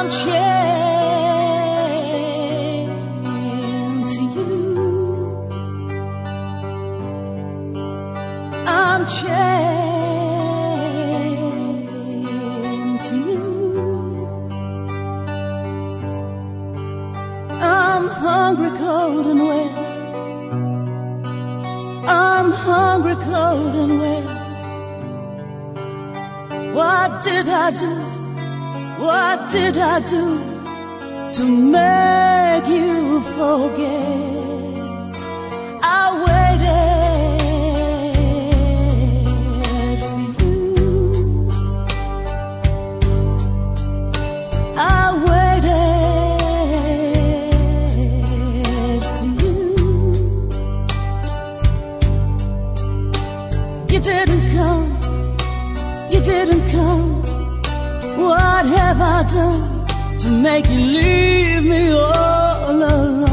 I'm chained to you. I'm chained to you. I'm hungry, cold and wet. I'm hungry, cold and wet. What did I do? What did I do to make you forget? I waited for you. I waited for you. You didn't come. You didn't come. What have I done to make you leave me all alone?